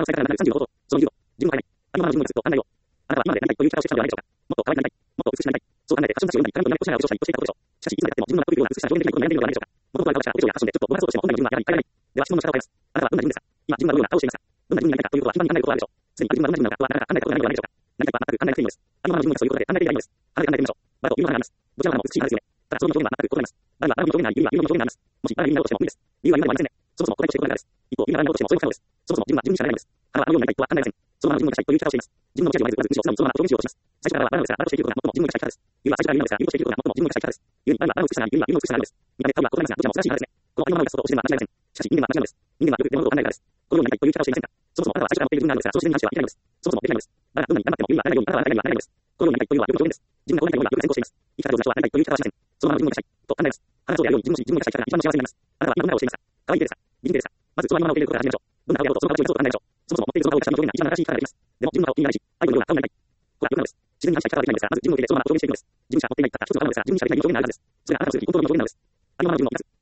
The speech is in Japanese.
の最大から35度、その20度、自分の体内、ありのままの自分のずっと考えよう。あなたは今まで何かという力をしてきたのではないでしょうか。もっと可愛くなりたい、もっと美しくなりたい、そう考えてファッション雑誌を読んだり、彼女の都市ならをしたいとしていたことでしょう。しかし、いつまでたっても自分の納得いくような美しさに表現できないことに悩んでいるのではないでしょうか。元々ある私はお化粧やファッションでちょっとごまかそうとしても本来の自分はやはり変えられない。では質問の仕方を変えます。あなたはどんな自分ですか。今自分はどのような顔をしていますか。どんな自分になりたいかということは一番に考えることはあるでしょう。すでに自分はどんな自分なのかはなかなか考えたことがないのではないでしょうか。なりたいは全く考えなくていいのです。ありのままの自分ですということで考えていないのです。離れて考えてみましょう。バラという花があります。どちらの花も美しい花ですよね。ただその表現は全く異なります。バラにはバラの表現があり、ユリはユリの表現があります。もしバラになろうとしても無理です。理由は今ではありませんね。そもそも答えとして答えがです。一方、ユリがなろうとしてもそれも不可能です。そもそも自分は自分にしかなれないのです。花はあのようになりたいとは考えません。そのまま自分を出したいという生き方をしています。自分の持ち味を合図、むしろ素直にそのまま表現しようとします。最初からバラのですが、バラとしていることが最も自分を出したい生き方です。ユリは最初からユリなのですが、ユリとしていることが最も自分を出したい生き方です。ユリにバラはバラの美しさがあり、ユリはユリの美しさがあるのです。見た目、顔は異なりますが、どちらも素晴らしい花ですね。このありのままのがそうと教えるのは間違いません。しかし人間は間違いのです。人間はよく出物を考えるからです。このようになりたいという生き方をしていませんか。そもそもあなたは最初から持っている自分があるのですが、その自分に関してはいけないのです。そもそもできないのです。バラがどんなに頑張ってもユリはならないように、あなたはならないようにはならないのです。このようになりたいというのはよくの表現です。自分がこうなりたいようにはよく先行しています。生き方上の最初はなりたいという生き方はしません。そのまま自分を出したいと考えます。花そうであるように自分を出したい生き方が一番の幸せになります。あなたは今どんな顔をしていますか。可愛いですか。美人ですか。まずそのありのままを受け入れることから始めましょう。どんな顔であろうとその形にそうと考えましょう。そもそも持っているその顔を出した表現が一番新しい生き方ができます。でも自分の顔を気になるし、アイドルのような顔になりたい。これはよくなのです。自分に反した生き方ができないのですが、まず自分を受け入れそのまま表現していくのです。自分しか持っていないたった一つの顔なのですが、自分にしかできない表現なのです。それがあなたのするべき本当の表現なのです。ありのままの自分を生かす。